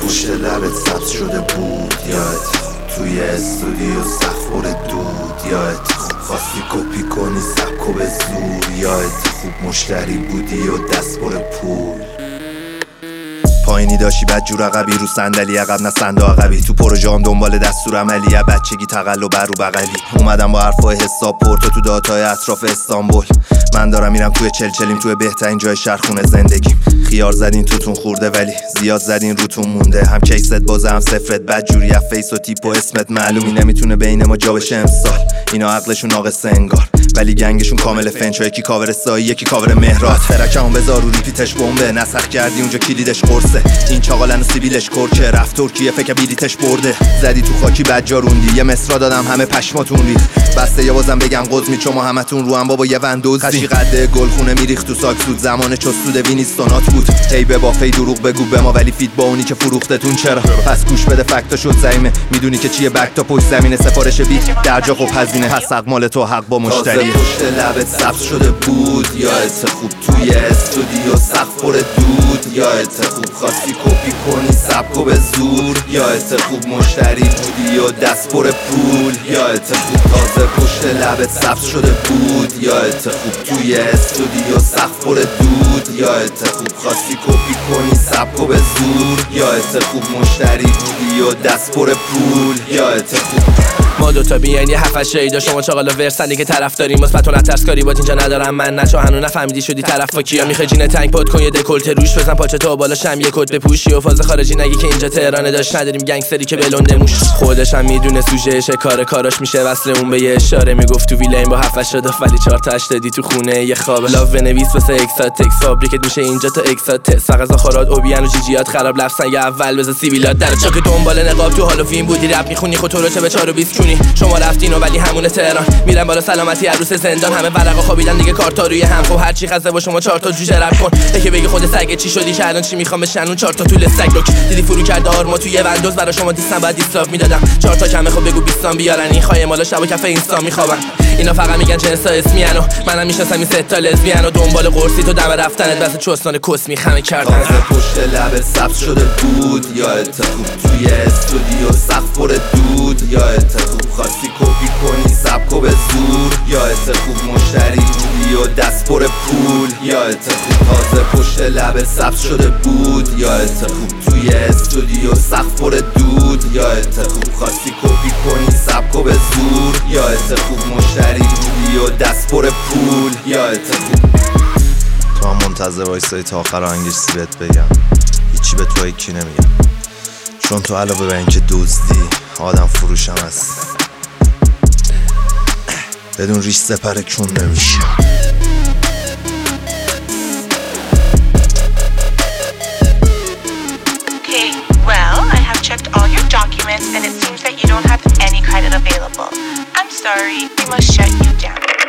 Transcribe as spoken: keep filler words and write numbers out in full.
پشت لبت سبز شده بود یادت توی استودیو سخور دود یادت خوب خواستی کپی کنی سبکو به زور یادت خوب مشتری بودی و دست پر پول پایینی داشتی بد جور عقبی رو صندلی عقب نه صندوق عقبی تو پروژه‌ام دنبال دستور عملی از بچگی تقلب بر رو بغلی اومدم با حرفای حساب پورتو تو داتای اطراف استانبول من دارم میرم توی چلچلیم توی بهترین جای شهرخونه زندگیم خیار زدین توتون خورده ولی زیاد زدین روتون مونده هم کیست بازه هم صفرت بد جوری از فیس و تیپ و اسمت معلومی نمیتونه بین ما جا بشه امسال اینا عقلشون ناقص انگار ولی گنگشون کامل فنچ یکی کاور سایی یکی کاور مهرات ترکمون بذار رو ریپیتش بمبه نسخ کردی اونجا کلیدش قرصه این چاقالن و سیبیلش کرکه رفت ترکیه فکر بیلیتش برده زدی تو خاکی بد جا روندی یه مصرا دادم همه پشماتون ریخ بسته یا بازم بگم قزمی چما همتون رو هم بابا یه وندوزی خشی قده گلخونه میریخت تو ساک سود زمان چستود وینیستونات بود ای به بافی دروغ بگو به ما ولی فیت با اونی که فروختتون چرا پس گوش بده فکتا شد زایمه میدونی که چیه بک تا پشت زمینه سفارش بیت درجا خب هزینه پس حق مال تو حق با مشتری پشت لبت سبز شده بود یادت خوب توی استودیو سقف پر دود یادت خوب خواستی کپی کنی سبکو به زور یادت خوب مشتری بودی و دست پر پول یادت خوب تازه پشت لبت سبز شده بود یادت خوب توی استودیو سقف پر دود یادت خوب خواستی کپی کنی سبکو به زور یادت خوب مشتری بودی و دست پر پول یادت خوب ما دوتا بیاین یه هفت شیدا شما چاقالا ورسنی که طرف داریم مثبت و نترس کاری بات اینجا ندارم من نه چو هنو نفهمیدی شدی طرف با کیا میخوای جین تنگ پد کن یه دکولت روش بزن پاچه تو بالا شم یه کد بپوشی و فاز خارجی نگی که اینجا تهرانه داشت نداریم گنگستری که بلنده موش خودش هم میدونه سوژه کار کاراش میشه وصل اون به یه اشاره میگفت تو ویلین با هفت شده ولی چهار تا هشت دادی تو خونه یه خواب لاو بنویس واسه اکسات تکس فابریکت میشه اینجا تا اکسات تس فقط زخارات اوبیان و جیجیات خراب لفظن یا اول بز سیویلات در چاک دنبال نقاب تو حال و فیلم بودی رپ میخونی خود تو رو چه به چهار و بیست چونی شما رفتین ولی همون تهران میرم بالا سلامتی عروس زندان همه ورقا خوابیدن دیگه کارتا روی هم خب هر چی خزه با شما چهار تا جوجه رپ کن یکی بگی خود سگ چی شدی که الان چی میخوام بشنون چهار تا طول سگ لوک دیدی فرو کرد آرما توی وندوز برا شما دیستم بعد دیستاپ میدادم چهار تا کمه خب بگو بیستان بیارن این خای مالا شب و کف اینستا میخوابن اینا فقط میگن جنسا اسمیانو منم میشناسم این سه تا لزبیانو دنبال قرصی تو دم رفتنت بس چوستان کس میخمه کردن تازه پشت لبت سبز شده بود یادت خوب توی استودیو سقف پر دود یادت خوب خواستی کپی کنی سبکو به زور یادت خوب مشتری بودی و دست پر پول یادت خوب تازه پشت لبت سبز شده بود یادت خوب توی استودیو سقف پر دود یادت خوب خواستی کپی کنی سبکو به زور یادت خوب مشتری بودی و دست پر پول یادت خوب تو هم منتظر وایسایی تا آخر آهنگش بهت بگم هیچی به تو یکی نمیگم چون تو علاوه بر اینکه دزدی آدم فروشم هست بدون ریش سپر کون نمیشه Okay, well, I have checked all your documents and it seems that you don't have any credit available. I'm sorry, we must shut you down.